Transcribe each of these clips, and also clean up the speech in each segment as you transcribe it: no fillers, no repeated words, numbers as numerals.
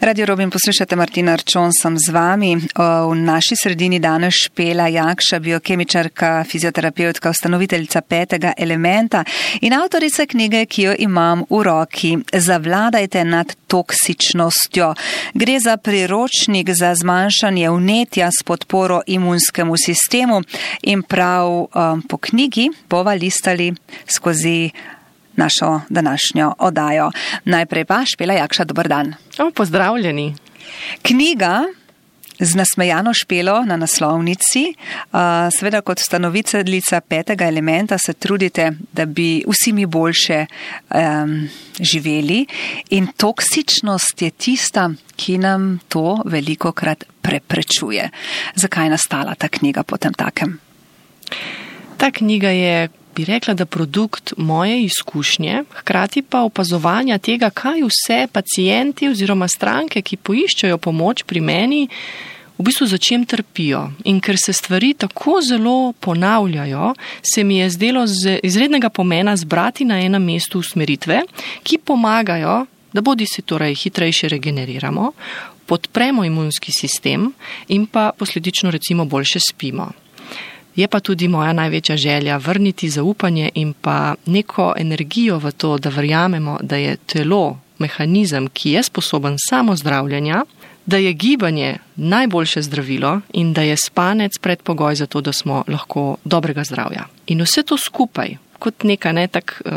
Radio Robin, poslušate Martina Arčon, sem z vami. V naši sredini danes Špela Jakša, biokemičarka, fizioterapeutka, ustanoviteljica 5. elementa in avtorica knjige, ki jo imam v roki. Zavladajte nad toksičnostjo. Gre za priročnik za zmanjšanje vnetja s podporo imunskemu sistemu in prav po knjigi bova listali skozi našo današnjo oddajo. Najprej pa Špela Jakša, dober dan. Pozdravljeni. Knjiga z nasmejano Špelo na naslovnici, seveda kot ustanoviteljica 5. elementa se trudite, da bi vsi mi boljše živeli in toksičnost je tista, ki nam to velikokrat preprečuje. Zakaj je nastala ta knjiga potem takem? Ta knjiga je, bi rekla, da produkt moje izkušnje, hkrati pa opazovanja tega, kaj vse pacienti oziroma stranke, ki poiščejo pomoč pri meni, v bistvu za čem trpijo. In ker se stvari tako zelo ponavljajo, se mi je zdelo izrednega pomena zbrati na enem mestu usmeritve, ki pomagajo, da bodisi torej hitrejše regeneriramo, podpremo imunski sistem in pa posledično recimo boljše spimo. Je pa tudi moja največja želja vrniti zaupanje in pa neko energijo v to, da verjamemo, da je telo mehanizem, ki je sposoben samozdravljanja, da je gibanje najboljše zdravilo in da je spanec predpogoj za to, da smo lahko dobrega zdravja. In vse to skupaj, kot neka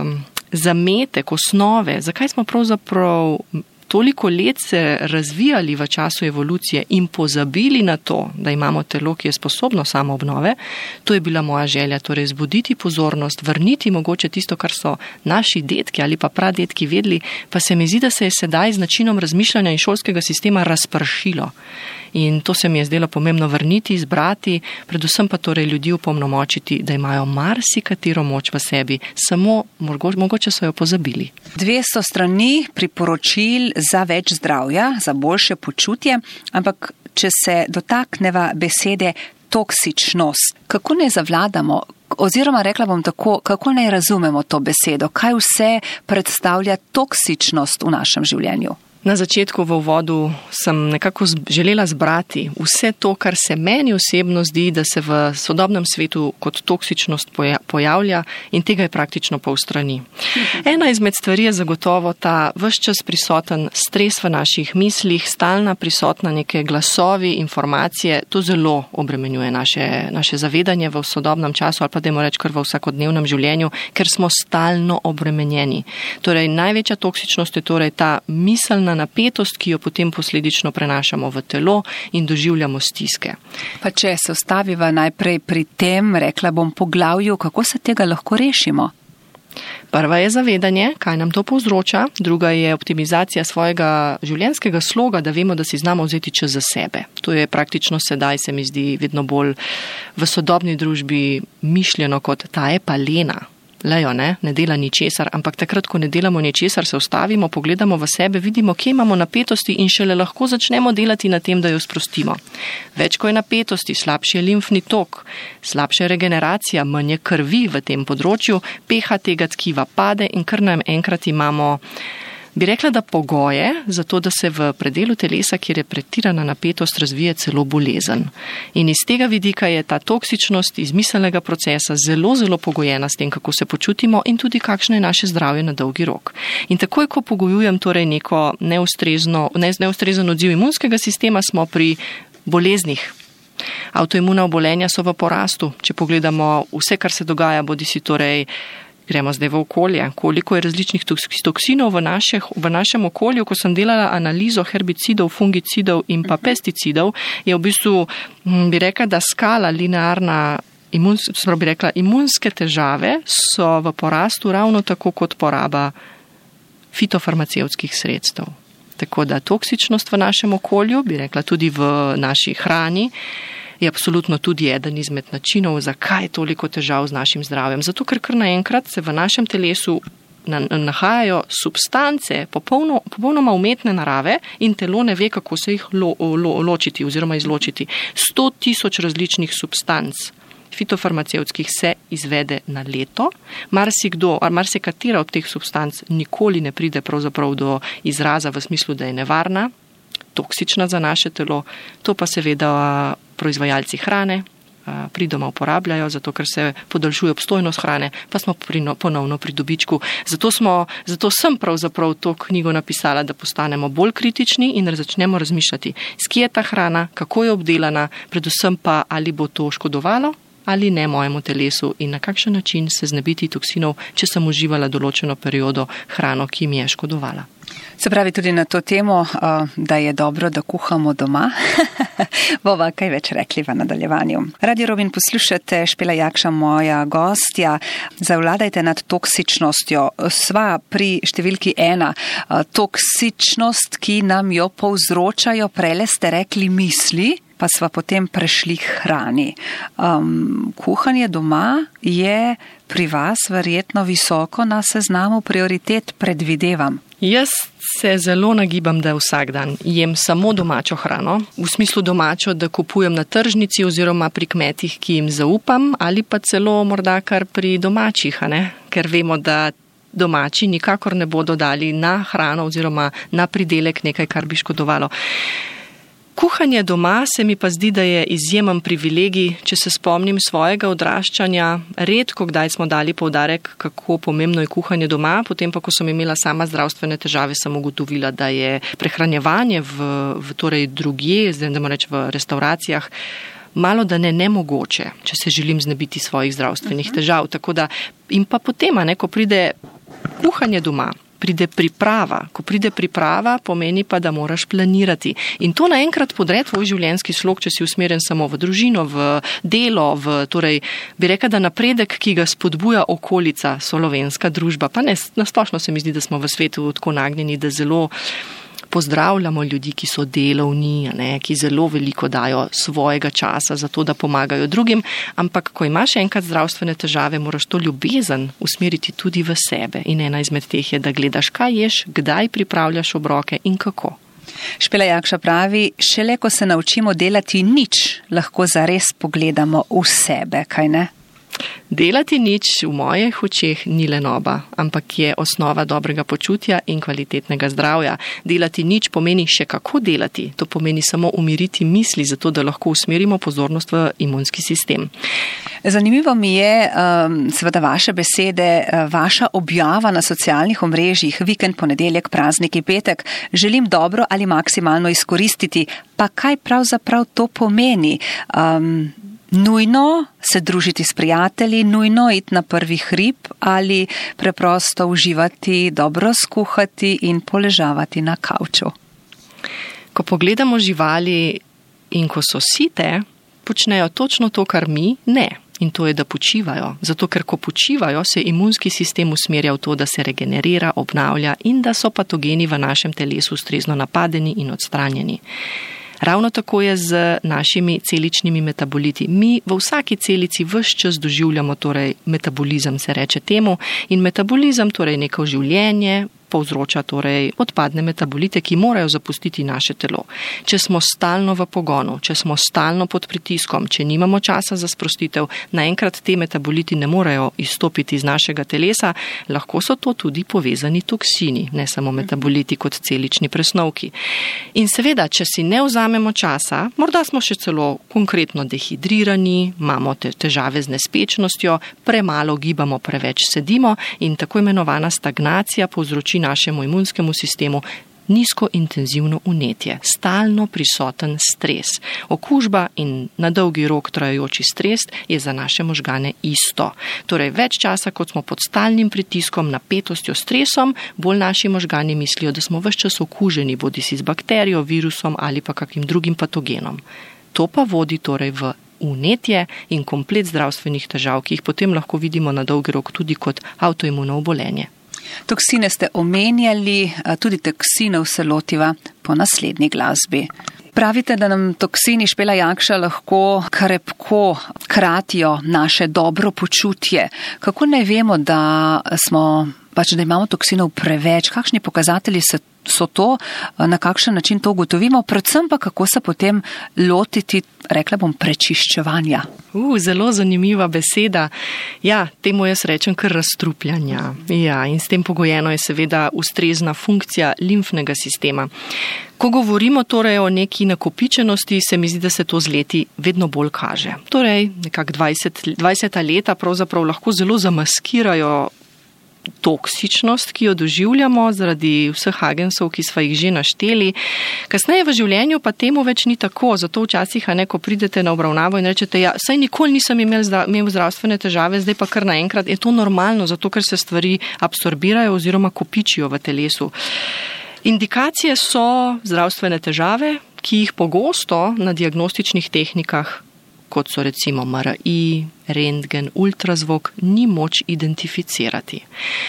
zametek, osnove, zakaj smo pravzaprav toliko let se razvijali v času evolucije in pozabili na to, da imamo telo, ki je sposobno samoobnove, to je bila moja želja, torej zbuditi pozornost, vrniti mogoče tisto, kar so naši dedki ali pa pradedki vedeli, pa se mi zdi, da se je sedaj z načinom razmišljanja in šolskega sistema razpršilo. In to se mi je zdelo pomembno vrniti, zbrati, predvsem pa torej ljudi opolnomočiti, da imajo marsikatero moč v sebi, samo mogoče so jo pozabili. 200 strani priporočil za več zdravja, za boljše počutje, ampak če se dotakneva besede toksičnost, kako ne zavladamo, oziroma rekla bom tako, kako ne razumemo to besedo, kaj vse predstavlja toksičnost v našem življenju? Na začetku v uvodu sem nekako želela zbrati vse to, kar se meni osebno zdi, da se v sodobnem svetu kot toksičnost pojavlja in tega je praktično pol strani. Ena izmed stvari je zagotovo ta ves čas prisoten stres v naših mislih, stalna prisotna neke glasovi, informacije, to zelo obremenjuje naše zavedanje v sodobnem času ali pa dajmo reči kar v vsakodnevnem življenju, ker smo stalno obremenjeni. Torej, največja toksičnost je torej ta miselna napetost, ki jo potem posledično prenašamo v telo in doživljamo stiske. Pa če se ostaviva najprej pri tem, rekla bom poglavju, kako se tega lahko rešimo? Prva je zavedanje, kaj nam to povzroča, druga je optimizacija svojega življenjskega sloga, da vemo, da si znamo vzeti čas za sebe. To je praktično sedaj, se mi zdi, vedno bolj v sodobni družbi mišljeno kot ta je pa lena. Lejo, ne dela ničesar, ampak takrat, ko ne delamo ničesar, se ustavimo, pogledamo v sebe, vidimo, kje imamo napetosti in šele lahko začnemo delati na tem, da jo sprostimo. Več ko je napetosti, slabši je limfni tok, slabša je regeneracija, manj je krvi v tem področju, pH tega tkiva pade in kar naenkrat imamo, bi rekla, da pogoje za to, da se v predelu telesa, kjer je pretirana napetost, razvije celo bolezen. In iz tega vidika je ta toksičnost iz miselnega procesa zelo, zelo pogojena s tem, kako se počutimo in tudi kakšno je naše zdravje na dolgi rok. In takoj, ko pogojujem torej neko neustrezen odziv imunskega sistema, smo pri boleznih. Avtoimuna obolenja so v porastu. Če pogledamo vse, kar se dogaja, bodisi torej gremo zdaj v okolje, koliko je različnih toksinov v našem okolju. Ko sem delala analizo herbicidov, fungicidov in pa pesticidov, je v bistvu, bi rekla, da skala linearna, imunske težave so v porastu ravno tako kot poraba fitofarmacevtskih sredstev. Tako da toksičnost v našem okolju, bi rekla tudi v naši hrani, je absolutno tudi eden izmed načinov, zakaj je toliko težav z našim zdravjem. Zato, ker kar naenkrat se v našem telesu nahajajo substance popolnoma umetne narave in telo ne ve, kako se jih ločiti oziroma izločiti. 100,000 različnih substanc fitofarmacevtskih se izvede na leto. Marsikatera od teh substanc nikoli ne pride pravzaprav do izraza v smislu, da je nevarna. toksična za naše telo. To pa seveda proizvajalci hrane pri doma uporabljajo, zato ker se podaljšuje obstojnost hrane, pa smo ponovno pri dobičku. Zato sem pravzaprav to knjigo napisala, da postanemo bolj kritični in začnemo razmišljati, s kje je ta hrana, kako je obdelana, predvsem pa ali bo to škodovalo ali ne mojemu telesu in na kakšen način se znebiti toksinov, če sem uživala določeno periodo hrano, ki mi je škodovala. Se pravi tudi na to temo, da je dobro, da kuhamo doma. Bova kaj več rekli v nadaljevanju. Radio Robin poslušate, Špela Jakša, moja gostja. Zavladajte nad toksičnostjo. Sva pri številki 1. Toksičnost, ki nam jo povzročajo, prele ste rekli misli, pa sva potem prešli k hrani. Kuhanje doma je pri vas verjetno visoko na seznamu prioritet, predvidevam. Jaz se zelo nagibam, da vsak dan jem samo domačo hrano, v smislu domačo, da kupujem na tržnici oziroma pri kmetih, ki jim zaupam, ali pa celo morda kar pri domačih, ker vemo, da domači nikakor ne bodo dali na hrano oziroma na pridelek nekaj, kar bi škodovalo. Kuhanje doma se mi pa zdi, da je izjemen privilegij. Če se spomnim svojega odraščanja, redko kdaj smo dali poudarek, kako pomembno je kuhanje doma, potem pa, ko sem imela sama zdravstvene težave, sem ugotovila, da je prehranjevanje torej drugje, zdaj da reč v restauracijah, malo da ne nemogoče, če se želim znebiti svojih zdravstvenih težav. Tako da, in pa potem, ko pride kuhanje doma, pride priprava. Ko pride priprava, pomeni pa, da moraš planirati. In to naenkrat podre tvoj življenjski slog, če si usmerjen samo v družino, v delo, torej bi rekla, da napredek, ki ga spodbuja okolica, slovenska družba. Pa ne, nasplošno se mi zdi, da smo v svetu tako nagnjeni, da zelo pozdravljamo ljudi, ki so delovni, ki zelo veliko dajo svojega časa za to, da pomagajo drugim, ampak ko imaš enkrat zdravstvene težave, moraš to ljubezen usmeriti tudi v sebe. In ena izmed teh je, da gledaš, kaj ješ, kdaj pripravljaš obroke in kako. Špela Jakša pravi, šele ko se naučimo delati nič, lahko zares pogledamo v sebe, kaj ne? Delati nič v mojih očeh ni lenoba, ampak je osnova dobrega počutja in kvalitetnega zdravja. Delati nič pomeni še kako delati. To pomeni samo umiriti misli, zato da lahko usmerimo pozornost v imunski sistem. Zanimivo mi je, seveda vaše besede, vaša objava na socialnih omrežjih, vikend, ponedeljek, prazniki, petek, želim dobro ali maksimalno izkoristiti. Pa kaj pravzaprav to pomeni? Nujno se družiti s prijatelji, nujno iti na prvi hrib ali preprosto uživati, dobro skuhati in poležavati na kavču. Ko pogledamo živali in ko so site, počnejo točno to, kar mi ne. In to je, da počivajo. Zato, ker ko počivajo, se imunski sistem usmerja v to, da se regenerira, obnavlja in da so patogeni v našem telesu ustrezno napadeni in odstranjeni. Ravno tako je z našimi celičnimi metaboliti. Mi v vsaki celici ves čas doživljamo, torej metabolizem se reče temu, in metabolizem, torej neko življenje, povzroča torej odpadne metabolite, ki morajo zapustiti naše telo. Če smo stalno v pogonu, če smo stalno pod pritiskom, če nimamo časa za sprostitev, naenkrat te metaboliti ne morejo izstopiti iz našega telesa, lahko so to tudi povezani toksini, ne samo metaboliti kot celični presnovki. In seveda, če si ne vzamemo časa, morda smo še celo konkretno dehidrirani, imamo težave z nespečnostjo, premalo gibamo, preveč sedimo in tako imenovana stagnacija povzroči našemu imunskemu sistemu nizko intenzivno vnetje, stalno prisoten stres. Okužba in na dolgi rok trajajoči stres je za naše možgane isto. Torej, več časa, kot smo pod stalnim pritiskom, napetostjo, stresom, bolj naši možgani mislijo, da smo ves čas okuženi, bodisi z bakterijo, virusom ali pa kakim drugim patogenom. To pa vodi torej v vnetje in komplet zdravstvenih težav, ki jih potem lahko vidimo na dolgi rok tudi kot avtoimuno obolenje. Toksine ste omenjali, tudi toksinov se lotiva po naslednji glasbi. Pravite, da nam toksini, Špela Jakša, lahko krepko kratijo naše dobro počutje. Kako ne vemo, da smo pač, da imamo toksinov preveč? Kakšni pokazatelji so to, na kakšen način to ugotovimo, predvsem pa kako se potem lotiti, rekla bom, prečiščevanja? Zelo zanimiva beseda. Ja, temu jaz rečem kar razstrupljanja. Ja, in s tem pogojeno je seveda ustrezna funkcija limfnega sistema. Ko govorimo torej o neki nakopičenosti, se mi zdi, da se to z leti vedno bolj kaže. Torej, nekak 20 leta pravzaprav lahko zelo zamaskirajo toksičnost, ki jo doživljamo zaradi vseh agensov, ki sva jih že našteli. Kasneje v življenju pa temu več ni tako, zato včasih, ko pridete na obravnavo in rečete, ja, saj nikoli nisem imel zdravstvene težave, zdaj pa kar naenkrat, je to normalno, zato ker se stvari absorbirajo oziroma kopičijo v telesu. Indikacije so zdravstvene težave, ki jih pogosto na diagnostičnih tehnikah, kot so recimo MRI, rentgen, ultrazvok, ni moč identificirati.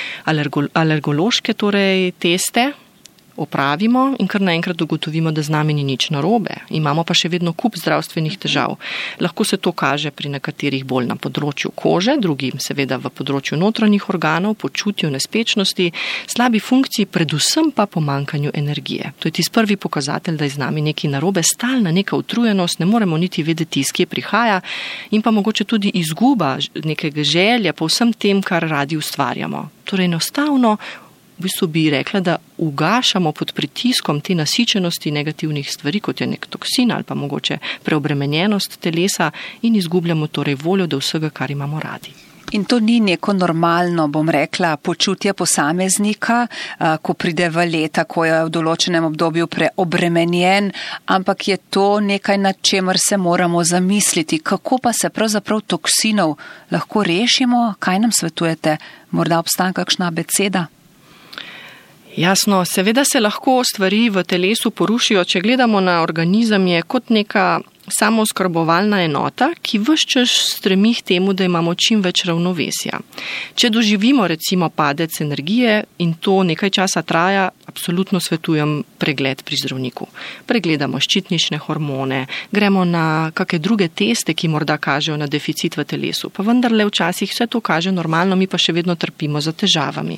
Alergološke torej teste opravimo in kar naenkrat ugotovimo, da z nami ni nič narobe. Imamo pa še vedno kup zdravstvenih težav. Lahko se to kaže pri nekaterih bolj na področju kože, drugim seveda v področju notranjih organov, počutju nespečnosti, slabi funkciji, predvsem pa pomanjkanju energije. To je tisti prvi pokazatelj, da je z nami nekaj narobe, stalna neka utrujenost, ne moremo niti vedeti, iz kje prihaja, in pa mogoče tudi izguba nekega želja po vsem tem, kar radi ustvarjamo. Torej enostavno v bistvu bi rekla, da ugašamo pod pritiskom te nasičenosti negativnih stvari, kot je nek toksin ali pa mogoče preobremenjenost telesa, in izgubljamo torej voljo do vsega, kar imamo radi. In to ni neko normalno, bom rekla, počutje posameznika, ko pride v leta, ko je v določenem obdobju preobremenjen, ampak je to nekaj, nad čemer se moramo zamisliti. Kako pa se pravzaprav toksinov lahko rešimo? Kaj nam svetujete? Morda obstaja kakšna abeceda? Jasno, seveda se lahko stvari v telesu porušijo, če gledamo na organizem, je kot neka samooskrbovalna enota, ki ves čas stremi k temu, da imamo čim več ravnovesja. Če doživimo recimo padec energije in to nekaj časa traja, absolutno svetujem pregled pri zdravniku. Pregledamo ščitnične hormone, gremo na kakšne druge teste, ki morda kažejo na deficit v telesu, pa vendarle včasih vse to kaže normalno, mi pa še vedno trpimo za težavami.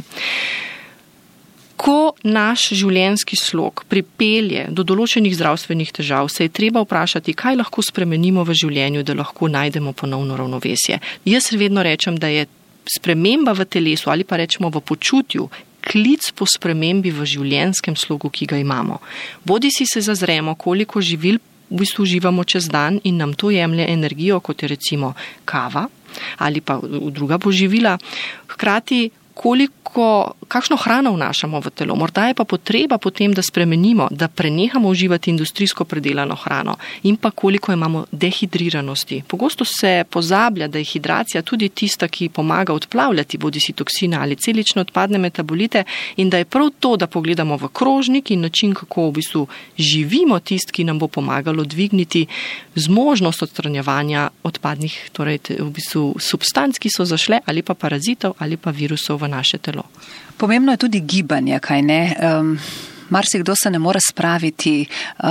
Ko naš življenjski slog pripelje do določenih zdravstvenih težav, se je treba vprašati, kaj lahko spremenimo v življenju, da lahko najdemo ponovno ravnovesje. Jaz vedno rečem, da je sprememba v telesu ali pa rečemo v počutju klic po spremembi v življenjskem slogu, ki ga imamo. Bodisi se zazremo, koliko živil v bistvu uživamo čez dan in nam to jemlje energijo, kot je recimo kava ali pa druga poživila, hkrati kakšno hrano vnašamo v telo. Morda je pa potreba potem, da spremenimo, da prenehamo uživati industrijsko predelano hrano in pa koliko imamo dehidriranosti. Pogosto se pozablja, da je hidracija tudi tista, ki pomaga odplavljati bodisi toksine ali celične odpadne metabolite, in da je prav to, da pogledamo v krožnik in način, kako v bistvu živimo tisti, ki nam bo pomagalo dvigniti zmožnost odstranjevanja odpadnih, torej v bistvu substanc, ki so zašle, ali pa parazitov ali pa virusov v naše telo. Pomembno je tudi gibanje, kaj ne? Marsikdo se ne more spraviti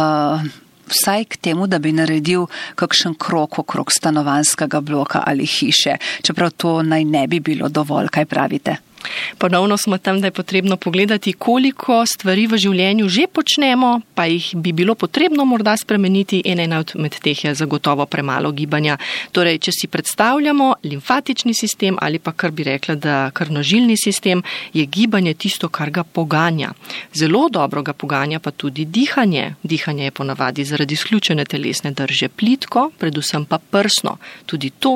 vsaj k temu, da bi naredil kakšen krog okrog stanovanjskega bloka ali hiše, čeprav to naj ne bi bilo dovolj, kaj pravite? Ponovno smo tam, da je potrebno pogledati, koliko stvari v življenju že počnemo, pa jih bi bilo potrebno morda spremeniti, in ena med teh je zagotovo premalo gibanja. Torej, če si predstavljamo limfatični sistem ali pa kar bi rekla, da krvnožilni sistem, je gibanje tisto, kar ga poganja. Zelo dobro ga poganja pa tudi dihanje. Dihanje je ponavadi zaradi izključene telesne drže plitko, predvsem pa prsno. Tudi to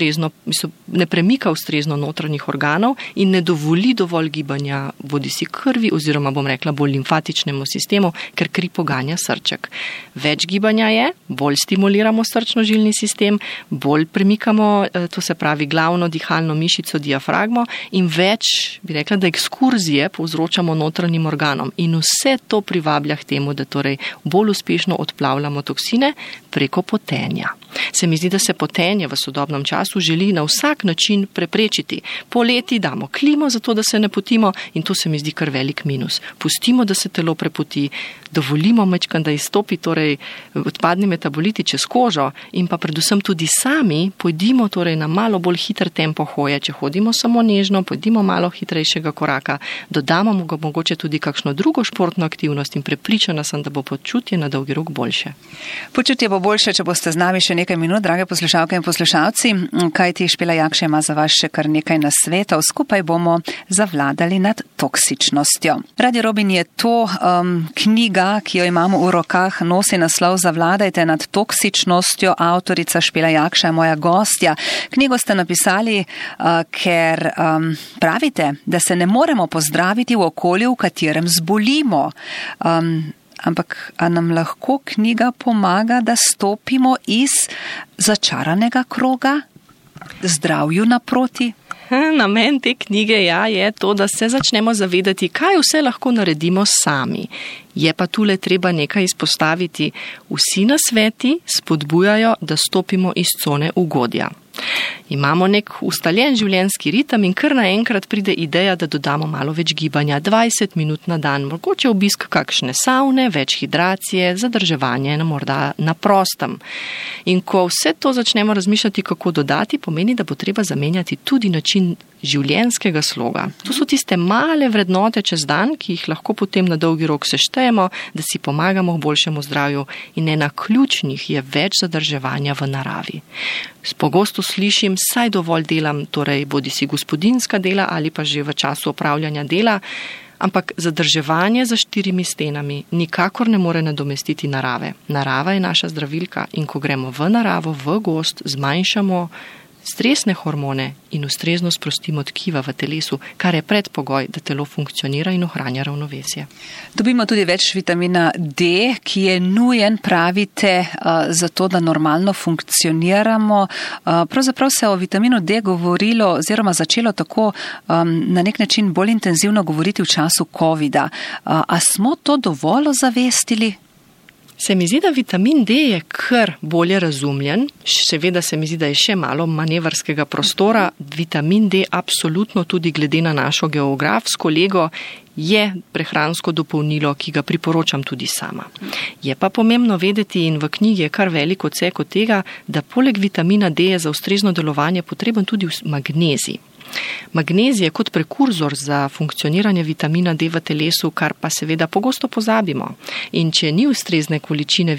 ne premika ustrezno notranjih organov in ne dovoli dovolj gibanja bodisi krvi oziroma, bom rekla, bolj limfatičnemu sistemu, ker kri poganja srček. Več gibanja je, bolj stimuliramo srčno-žilni sistem, bolj premikamo, to se pravi glavno dihalno mišico diafragmo, in več, bi rekla, da ekskurzije povzročamo notranjim organom, in vse to privablja k temu, da torej bolj uspešno odplavljamo toksine preko potenja. Se mi zdi, da se potenje v sodobnem času želi na vsak način preprečiti. Poleti damo klimo dovolimo za to, da se ne potimo in to se mi zdi kar velik minus. Pustimo, da se telo prepoti, dovolimo majčkeno, da izstopi torej odpadni metaboliti čez kožo in pa predvsem tudi sami pojdimo torej na malo bolj hiter tempo hoje, če hodimo samo nežno, pojdimo malo hitrejšega koraka, dodamo mogoče tudi kakšno drugo športno aktivnost in prepričana sem, da bo počutje na dolgi rok boljše. Počutje bo boljše, če boste z nami še nekaj minut, drage poslušalke in poslušalci, kajti Špela Jakša ima za vas še kar nekaj nasvetov. Skupaj bomo zavladali nad toksičnostjo. Radio Robin je to knjiga, ki jo imamo v rokah, nosi naslov Zavladajte nad toksičnostjo. Avtorica Špela Jakša je moja gostja. Knjigo ste napisali, ker pravite, da se ne moremo pozdraviti v okolju, v katerem zbolimo. Ampak a nam lahko knjiga pomaga, da stopimo iz začaranega kroga, zdravju naproti? Namen te knjige je to, da se začnemo zavedati, kaj vse lahko naredimo sami. Je pa tule treba nekaj izpostaviti. Vsi nasveti spodbujajo, da stopimo iz cone ugodja. Imamo nek ustaljen življenjski ritem in kar naenkrat pride ideja, da dodamo malo več gibanja, 20 minut na dan, mogoče obisk kakšne savne, več hidracije, zadrževanje morda na prostem. In ko vse to začnemo razmišljati, kako dodati, pomeni, da bo treba zamenjati tudi način življenjskega sloga. To so tiste male vrednote čez dan, ki jih lahko potem na dolgi rok seštejemo, da si pomagamo k boljšemu zdravju in ena ključnih je več zadrževanja v naravi. Pogosto slišim, saj dovolj delam, torej bodi si gospodinjska dela ali pa že v času opravljanja dela, ampak zadrževanje za 4 stenami nikakor ne more nadomestiti narave. Narava je naša zdravilka in ko gremo v naravo, v gozd, zmanjšamo stresne hormone in ustrezno sprostimo tkiva v telesu, kar je predpogoj, da telo funkcionira in ohranja ravnovesje. Dobimo tudi več vitamina D, ki je nujen, pravite, zato, da normalno funkcioniramo. Pravzaprav se o vitaminu D govorilo oziroma začelo tako na nek način bolj intenzivno govoriti v času covida. A smo to dovolj ozavestili? Se mi zdi, da vitamin D je kar bolje razumljen, seveda se mi zdi, da je še malo manevrskega prostora. Vitamin D absolutno tudi glede na našo geografsko lego je prehransko dopolnilo, ki ga priporočam tudi sama. Je pa pomembno vedeti in v knjigi je kar veliko odsek od tega, da poleg vitamina D je za ustrezno delovanje potreben tudi magnezij. Magnezij je kot prekurzor za funkcioniranje vitamina D v telesu, kar pa seveda pogosto pozabimo. In če ni ustrezne količine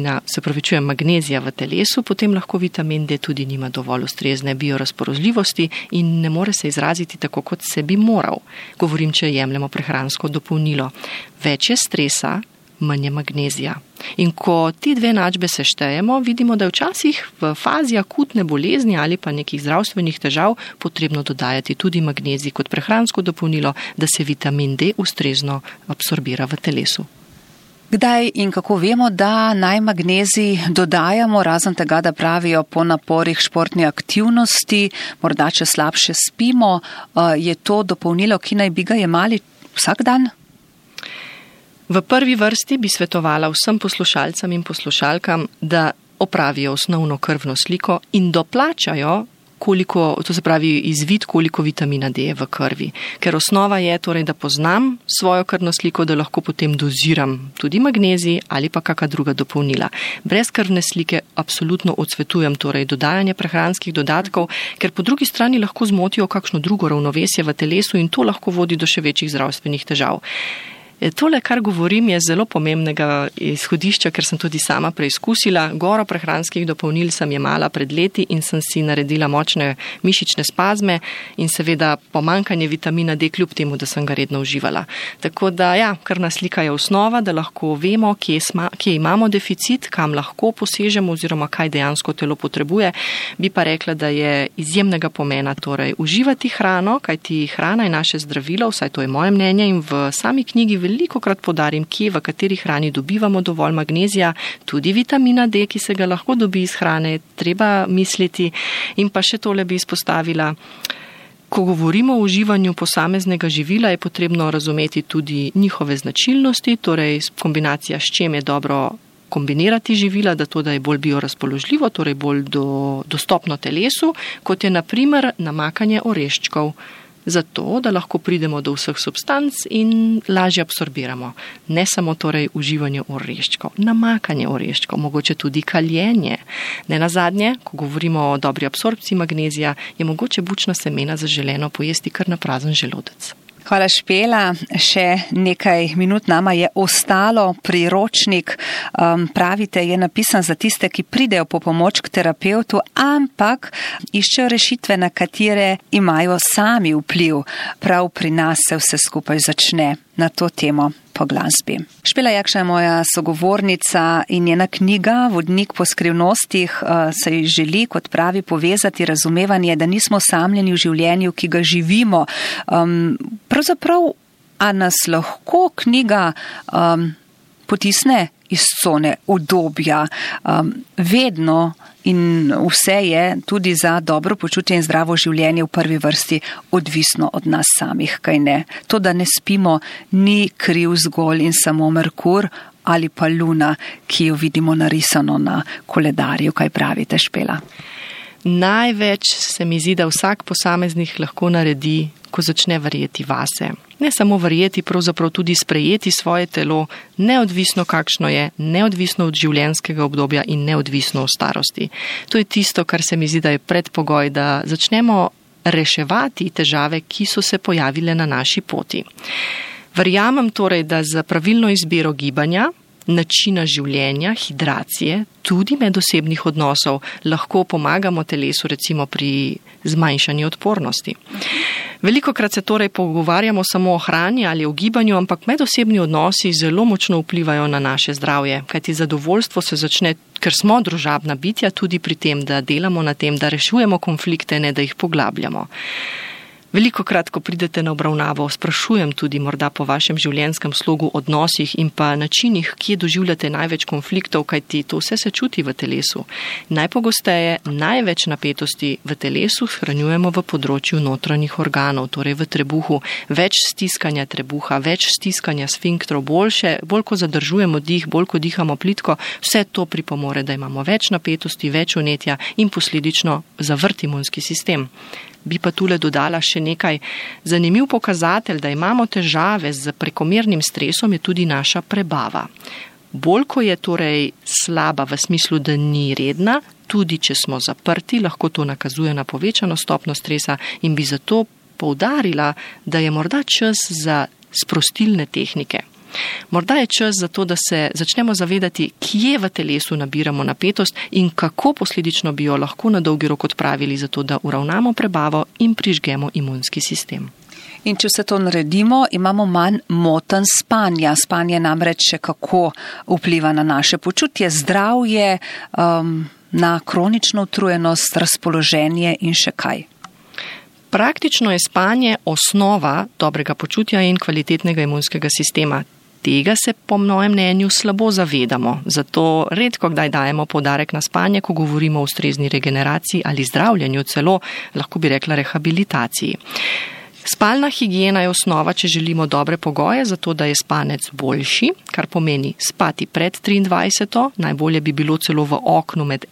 magnezija v telesu, potem lahko vitamin D tudi nima dovolj ustrezne biorazpoložljivosti in ne more se izraziti tako, kot se bi moral. Govorim, če jemljemo prehransko dopolnilo. Več je stresa, manj je magnezija. In ko ti dve enačbe seštejemo, vidimo, da je včasih v fazi akutne bolezni ali pa nekih zdravstvenih težav potrebno dodajati tudi magnezij kot prehransko dopolnilo, da se vitamin D ustrezno absorbira v telesu. Kdaj in kako vemo, da naj magnezij dodajamo, razen tega, da pravijo po naporih športne aktivnosti, morda če slabše spimo, je to dopolnilo, ki naj bi ga jemali vsak dan? V prvi vrsti bi svetovala vsem poslušalcem in poslušalkam, da opravijo osnovno krvno sliko in doplačajo, koliko vitamina D je v krvi. Ker osnova je torej, da poznam svojo krvno sliko, da lahko potem doziram tudi magnezij ali pa kakšna druga dopolnila. Brez krvne slike absolutno odsvetujem torej dodajanje prehranskih dodatkov, ker po drugi strani lahko zmotijo kakšno drugo ravnovesje v telesu in to lahko vodi do še večjih zdravstvenih težav. Tole, kar govorim, je zelo pomembnega izhodišča, ker sem tudi sama preizkusila. Goro prehranskih dopolnil sem jemala pred leti in sem si naredila močne mišične spazme in seveda pomanjkanje vitamina D kljub temu, da sem ga redno uživala. Tako da, krvna slika je osnova, da lahko vemo, kje imamo deficit, kam lahko posežemo oziroma kaj dejansko telo potrebuje. Bi pa rekla, da je izjemnega pomena torej uživati hrano, kajti hrana je naše zdravilo, vsaj to je moje mnenje in v sami knjigi velikokrat podarim, v kateri hrani dobivamo dovolj magnezija, tudi vitamina D, ki se ga lahko dobi iz hrane, treba misliti. In pa še tole bi izpostavila, ko govorimo o uživanju posameznega živila, je potrebno razumeti tudi njihove značilnosti, torej kombinacija s čem je dobro kombinirati živila, da je bolj biorazpoložljivo, torej bolj dostopno telesu, kot je na primer namakanje oreščkov. zato da lahko pridemo do vseh substanc in lažje absorbiramo. Ne samo torej uživanje oreščkov, namakanje oreščkov, mogoče tudi kaljenje. Ne nazadnje, ko govorimo o dobri absorpciji magnezija, je mogoče bučna semena zaželeno pojesti kar na prazen želodec. Hvala, Špela. Še nekaj minut nama je ostalo. Priročnik, pravite, je napisan za tiste, ki pridejo po pomoč k terapevtu, ampak iščejo rešitve, na katere imajo sami vpliv. Prav pri nas se vse skupaj začne na to temo po glasbi. Špela Jakša je moja sogovornica in njena knjiga Vodnik po skrivnostih se ji želi, kot pravi, povezati razumevanje, da nismo samljeni v življenju, ki ga živimo. Pravzaprav, a nas lahko knjiga potisne iz cone udobja? Vedno in vse je tudi za dobro počutje in zdravo življenje v prvi vrsti odvisno od nas samih, kaj ne? To, da ne spimo, ni kriv zgolj in samo Merkur ali pa Luna, ki jo vidimo narisano na koledarju. Kaj pravite, Špela? Največ se mi zdi, da vsak posameznik lahko naredi, ko začne verjeti vase. Ne samo verjeti, pravzaprav tudi sprejeti svoje telo, neodvisno kakšno je, neodvisno od življenjskega obdobja in neodvisno od starosti. To je tisto, kar se mi zdi, da je predpogoj, da začnemo reševati težave, ki so se pojavile na naši poti. Verjamem torej, da za pravilno izbiro gibanja, načina življenja, hidracije, tudi medosebnih odnosov, lahko pomagamo telesu recimo pri zmanjšanju odpornosti. Velikokrat se torej pogovarjamo samo o hrani ali o gibanju, ampak medosebni odnosi zelo močno vplivajo na naše zdravje, kajti zadovoljstvo se začne, ker smo družabna bitja, tudi pri tem, da delamo na tem, da rešujemo konflikte, ne da jih poglabljamo. Velikokrat, ko pridete na obravnavo, sprašujem tudi morda po vašem življenjskem slogu, odnosih in pa načinih, kje doživljate največ konfliktov, kajti to vse se čuti v telesu. Najpogosteje največ napetosti v telesu shranjujemo v področju notranjih organov, torej v trebuhu. Več stiskanja trebuha, več stiskanja sfinktrov, bolj ko zadržujemo dih, bolj ko dihamo plitko, vse to pripomore, da imamo več napetosti, več vnetja in posledično zavrt imunski sistem. Bi pa tule dodala še nekaj. Zanimiv pokazatelj, da imamo težave z prekomernim stresom, je tudi naša prebava. Bolj ko je torej slaba v smislu, da ni redna, tudi če smo zaprti, lahko to nakazuje na povečano stopnjo stresa in bi zato poudarila, da je morda čas za sprostilne tehnike. Morda je čas za to, da se začnemo zavedati, kje v telesu nabiramo napetost in kako posledično bi jo lahko na dolgi rok odpravili, zato da uravnamo prebavo in prižgemo imunski sistem. In če vse to naredimo, imamo manj motenj spanja. Spanje namreč še kako vpliva na naše počutje, zdravje, na kronično utrujenost, razpoloženje in še kaj. Praktično je spanje osnova dobrega počutja in kvalitetnega imunskega sistema. Tega se po mojem mnenju slabo zavedamo, zato redko kdaj dajemo poudarek na spanje, ko govorimo o ustrezni regeneraciji ali zdravljenju, celo lahko bi rekla rehabilitaciji. Spalna higiena je osnova, če želimo dobre pogoje, zato da je spanec boljši, kar pomeni spati pred 23. Najbolje bi bilo celo v oknu med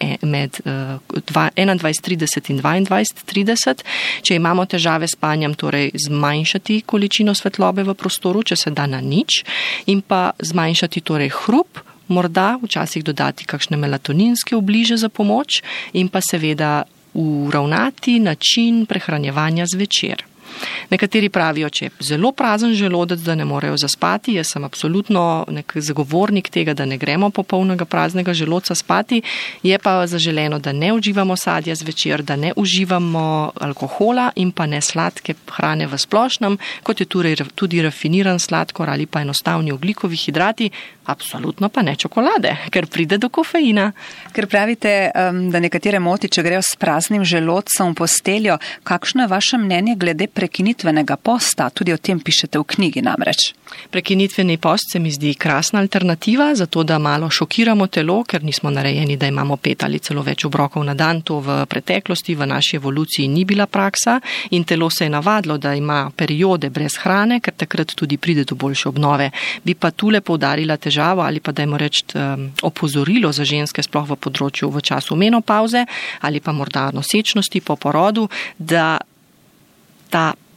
21:30 in 22:30. Če imamo težave s spanjem, torej zmanjšati količino svetlobe v prostoru, če se da na nič, in pa zmanjšati torej hrup, morda včasih dodati kakšne melatoninske obliže za pomoč in pa seveda uravnati način prehranjevanja zvečer. Nekateri pravijo, če je zelo prazen želodec, da ne morejo zaspati. Jaz sem absolutno nek zagovornik tega, da ne gremo popolnega praznega želodca spati. Je pa zaželeno, da ne uživamo sadja zvečer, da ne uživamo alkohola in pa ne sladke hrane v splošnem, kot je tudi rafiniran sladkor ali pa enostavni ogljikovi hidrati. Absolutno pa ne čokolade, ker pride do kofeina. Ker pravite, da nekatere moti, če grejo s praznim želodcem v posteljo, kakšno je vaše mnenje glede prekinitvenega posta? Tudi o tem pišete v knjigi namreč. Prekinitveni post se mi zdi krasna alternativa, zato da malo šokiramo telo, ker nismo narejeni, da imamo 5 ali celo več obrokov na dan. To v preteklosti, v naši evoluciji ni bila praksa in telo se je navadilo, da ima periode brez hrane, ker takrat tudi pride do boljše obnove. Bi pa tule poudarila težavo ali pa dajmo reči opozorilo za ženske sploh v področju v času menopauze ali pa morda nosečnosti po porodu, da ta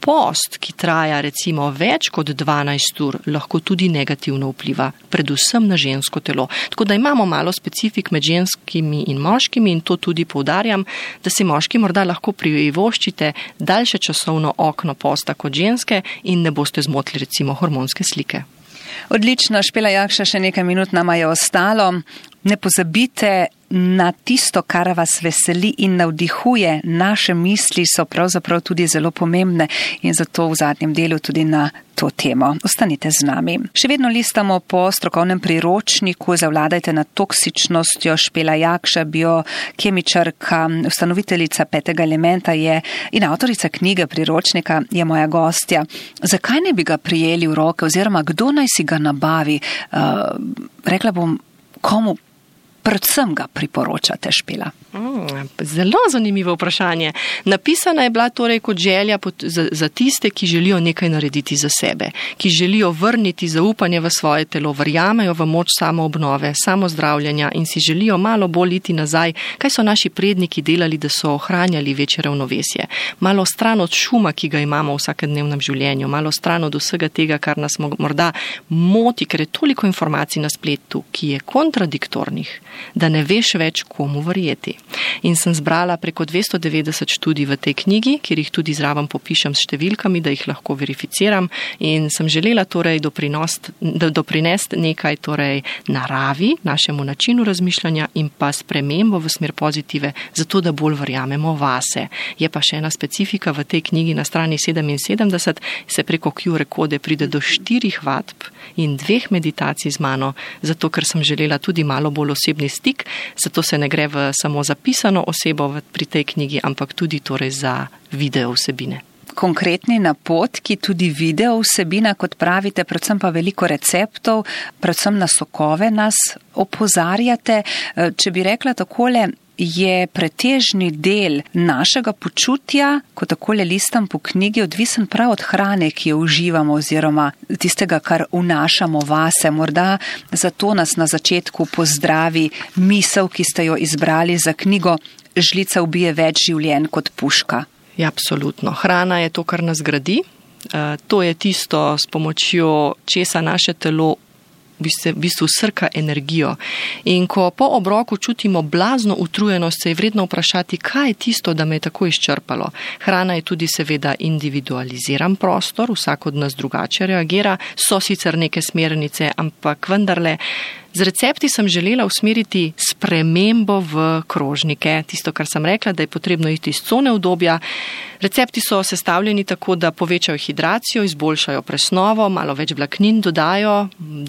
post, ki traja recimo več kot 12 ur, lahko tudi negativno vpliva, predvsem na žensko telo. Tako da imamo malo specifik med ženskimi in moškimi in to tudi poudarjam, da si moški morda lahko privoščite daljše časovno okno posta kot ženske in ne boste zmotili recimo hormonske slike. Odlično, Špela Jakša, še nekaj minut nama je ostalo. Ne pozabite na tisto, kar vas veseli in navdihuje. Naše misli so pravzaprav tudi zelo pomembne in zato v zadnjem delu tudi na to temo. Ostanite z nami. Še vedno listamo po strokovnem priročniku Zavladajte nad toksičnostjo. Špela Jakša, biokemičarka, ustanoviteljica 5. elementa je in avtorica knjige priročnika je moja gostja. Zakaj ne bi ga prijeli v roke oziroma kdo naj si ga nabavi? Rekla bom, komu predvsem ga priporočate, Špela? Zelo zanimivo vprašanje. Napisana je bila torej kot želja za tiste, ki želijo nekaj narediti za sebe, ki želijo vrniti zaupanje v svoje telo, verjamejo v moč samoobnove, samozdravljenja in si želijo malo bolj iti nazaj, kaj so naši predniki delali, da so ohranjali večje ravnovesje. Malo stran od šuma, ki ga imamo v vsakodnevnem življenju, malo stran od vsega tega, kar nas morda moti, ker je toliko informacij na spletu, ki je kontradiktornih, da ne veš več, komu verjeti. In sem zbrala preko 290 študij v tej knjigi, kjer jih tudi zraven popišem s številkami, da jih lahko verificiram in sem želela torej doprinesti nekaj torej naravi, našemu načinu razmišljanja in pa spremembo v smer pozitive, zato da bolj verjamemo vase. Je pa še ena specifika v tej knjigi na strani 77, se preko QR kode pride do 4 vadb in 2 meditacij z mano, zato ker sem želela tudi malo bolj osebni stik, zato se ne gre v samo zapisano osebo pri tej knjigi, ampak tudi torej za video vsebine. Konkretni napotki, tudi video vsebina, kot pravite, predvsem pa veliko receptov, predvsem na sokove nas opozarjate. Če bi rekla takole, je pretežni del našega počutja, ko takole listam po knjigi, odvisen prav od hrane, ki jo uživamo oziroma tistega, kar vnašamo vase. Morda zato nas na začetku pozdravi misel, ki ste jo izbrali za knjigo Žlica ubije več življenj kot puška. Ja, absolutno. Hrana je to, kar nas gradi. To je tisto, s pomočjo česa naše telo v bistvu srka energijo. In ko po obroku čutimo blazno utrujenost, se je vredno vprašati, kaj je tisto, da me je tako izčrpalo. Hrana je tudi seveda individualiziran prostor, vsak od nas drugače reagira, so sicer neke smernice, ampak vendarle z recepti sem želela usmeriti spremembo v krožnike. Tisto, kar sem rekla, da je potrebno iti iz cone udobja. Recepti so sestavljeni tako, da povečajo hidracijo, izboljšajo presnovo, malo več vlaknin dodajo.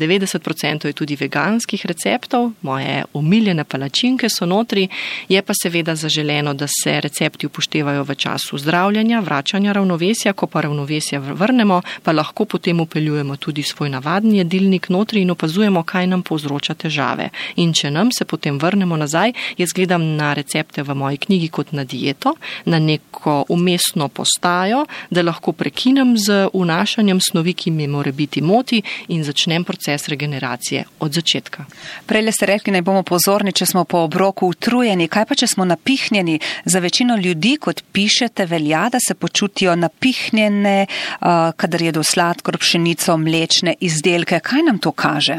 90% je tudi veganskih receptov, moje omiljene palačinke so notri. Je pa seveda zaželeno, da se recepti upoštevajo v času zdravljenja, vračanja ravnovesja. Ko pa ravnovesje vrnemo, pa lahko potem upeljujemo tudi svoj navadni jedilnik notri in opazujemo, kaj nam povzroča težave. In če nam se potem vrnemo nazaj, jaz gledam na recepte v moji knjigi kot na dieto, na neko umestno postajo, da lahko prekinem z vnašanjem snovi, ki mi more biti moti in začnem proces regeneracije od začetka. Prejle ste rekli, naj bomo pozorni, če smo po obroku utrujeni. Kaj pa, če smo napihnjeni? Za večino ljudi, kot pišete, velja, da se počutijo napihnjene, kadar jedo sladkor, pšenico, mlečne izdelke. Kaj nam to kaže?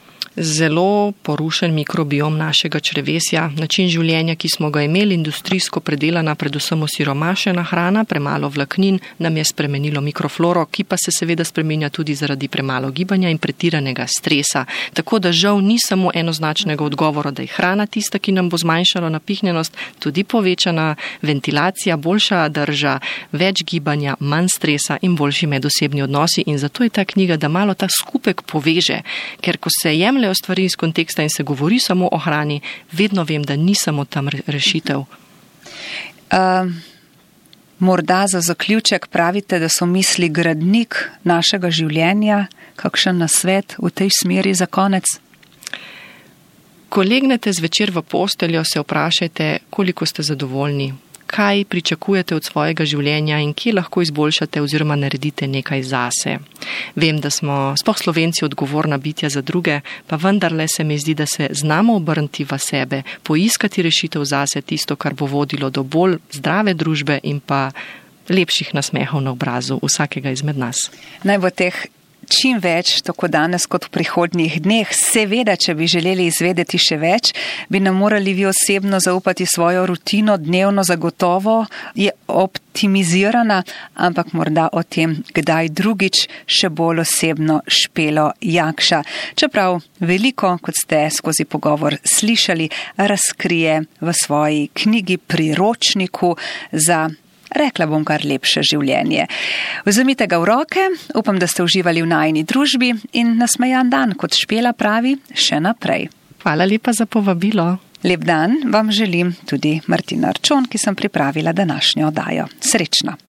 Zelo porušen mikrobiom našega črevesja, način življenja, ki smo ga imeli, industrijsko predelana, predvsem osiromašena hrana, premalo vlaknin nam je spremenilo mikrofloro, ki pa se seveda spremenja tudi zaradi premalo gibanja in pretiranega stresa. Tako da žal ni samo enoznačnega odgovora, da je hrana tista, ki nam bo zmanjšala napihnjenost, tudi povečana ventilacija, boljša drža, več gibanja, manj stresa in boljši medosebni odnosi. In zato je ta knjiga, da malo ta skupek poveže, ker ko se jemlje stvari iz konteksta in se govori samo o hrani, vedno vem, da ni samo tam rešitev. Morda za zaključek pravite, da so misli gradnik našega življenja. Kakšen nasvet v tej smeri za konec? Ko legnete zvečer v posteljo, se vprašajte, koliko ste zadovoljni. Kaj pričakujete od svojega življenja in kje lahko izboljšate oziroma naredite nekaj zase. Vem, da smo sploh Slovenci odgovorna bitja za druge, pa vendarle se mi zdi, da se znamo obrniti v sebe, poiskati rešitev zase, tisto, kar bo vodilo do bolj zdrave družbe in pa lepših nasmehov na obrazu vsakega izmed nas. Naj bo teh čim več, tako danes kot v prihodnjih dneh. Seveda, če bi želeli izvedeti še več, bi nam morali vi osebno zaupati svojo rutino, dnevno zagotovo je optimizirana, ampak morda o tem, kdaj drugič, še bolj osebno Špelo Jakša. Čeprav veliko, kot ste skozi pogovor slišali, razkrije v svoji knjigi, priročniku za rekla bom kar lepše življenje. Vzemite ga v roke, upam, da ste uživali v najini družbi in nasmejan dan, kot Špela pravi, še naprej. Hvala lepa za povabilo. Lep dan vam želim tudi Martina Arčon, ki sem pripravila današnjo oddajo. Srečno!